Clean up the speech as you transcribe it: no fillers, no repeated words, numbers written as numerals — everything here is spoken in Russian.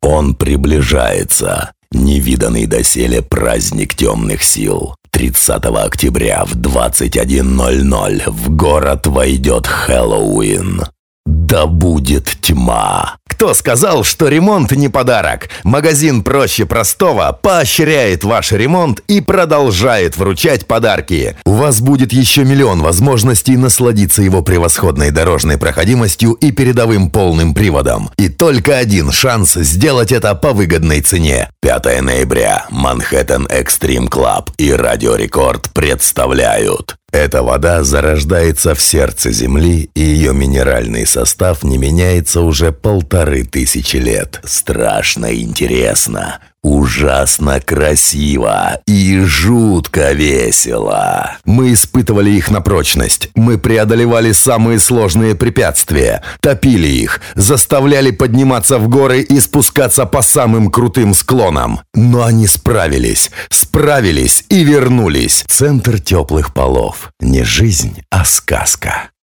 Он приближается. Невиданный доселе праздник темных сил. 30 октября в 21:00 в город войдет Хэллоуин. Да будет тьма. Кто сказал, что ремонт не подарок? Магазин «Проще простого» поощряет ваш ремонт и продолжает вручать подарки. У вас будет еще миллион возможностей насладиться его превосходной дорожной проходимостью и передовым полным приводом. И только один шанс сделать это по выгодной цене. 5 ноября. Манхэттен Экстрим Клаб и Радио Рекорд представляют. Эта вода зарождается в сердце Земли, и ее минеральный состав не меняется уже 1500 лет. Страшно интересно, ужасно красиво и жутко весело. Мы испытывали их на прочность. Мы преодолевали самые сложные препятствия, топили их, заставляли подниматься в горы и спускаться по самым крутым склонам. Но они справились и вернулись. Центр теплых полов. Не жизнь, а сказка.